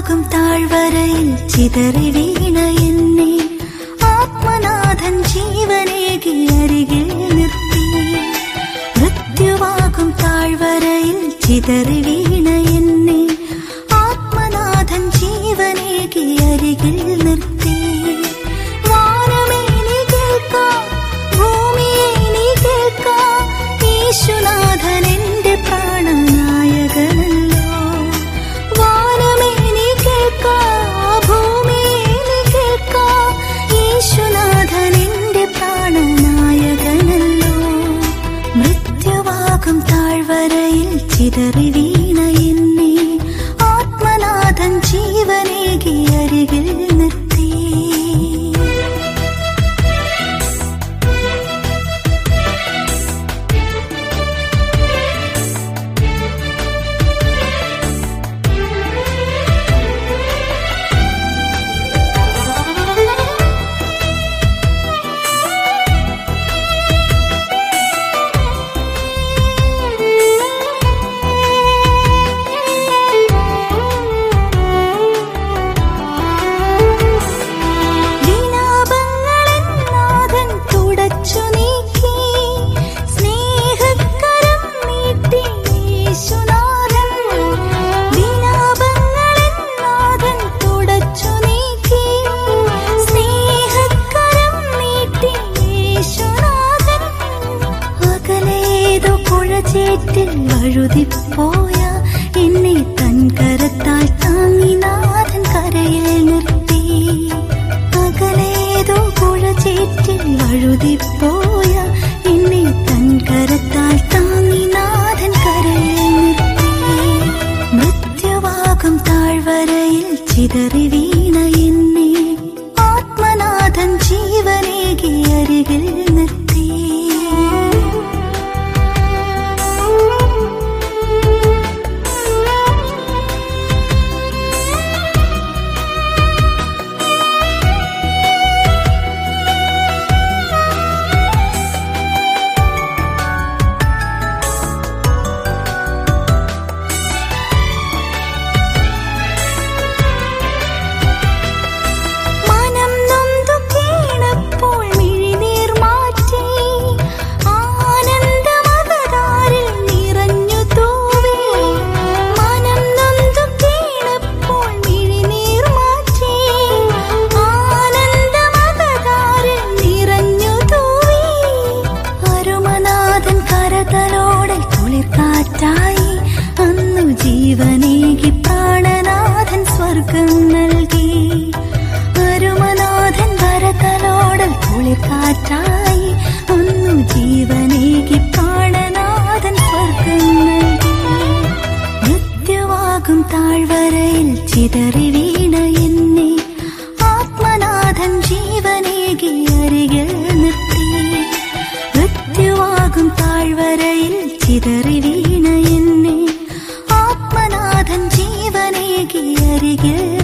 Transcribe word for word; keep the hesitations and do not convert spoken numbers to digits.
മൃത്യുവാകും താഴ്വരയിൽ ചിതറി വീണ എന്നെ ആത്മനാഥൻ ജീവനേകി അരികിൽ നിർത്തി. മൃത്യുവാകും താഴ്വരയിൽ ചിതറി വീണ എന്നെ ആത്മനാഥൻ ജീവനേകി അരികിൽ നിർത്തി. വാനമേ നീ കേൾക്കാം, ഭൂമിയെ നീ കേൾക്കാം, യേശുനാഥൻ എന്റെ പ്രാണനായകനല്ലോ. വാനമേ നീ കേൾക്കാം, ഭൂമിയെ നീ കേൾക്കാം, യേശുനാഥൻ എന്റെ പ്രാണനായകനല്ലോ. മൃത്യുവാകും താഴ്വരയിൽ ചിതറി വീണ എന്നെ ആത്മനാഥൻ ജീവനേകി അരികിൽ നിർത്തി. ചേറ്റിൽ വഴുതിപ്പോയ എന്നെ തൻ കരത്താൽ താങ്ങി നാഥൻ കരയിൽ നിർത്തി. അകലേതോ പുഴ ചേറ്റിൽ വഴുതിപ്പോയ എന്നെ തൻ കരത്താൽ താങ്ങി നാഥൻ കരയിൽ നിർത്തി. മൃത്യുവാകും താഴ്വരയിൽ ചിതറി വീണ എന്നെ ആത്മനാഥൻ ജീവനേകി അരികിൽ നിർത്തി. കാറ്റായി അന്നു ജീവനേകി പ്രാണനാഥൻ സ്വർഗം നൽകി. അരുമനാഥൻ വരതലോടൽ കുളിർക്കാറ്റായി അന്നു ജീവനേകി പ്രാണനാഥൻ സ്വർഗം നൽകി. മൃത്യുവാകും താഴ്വരയിൽ ചിതറി വീണ എന്നെ ആത്മനാഥൻ ജീവനേകി അരികിൽ നിർത്തി. മൃത്യുവാകും താഴ്വരയിൽ ചിതറി വീണ എന്നെ ആത്മനാഥൻ ജീവനേകി അരികിൽ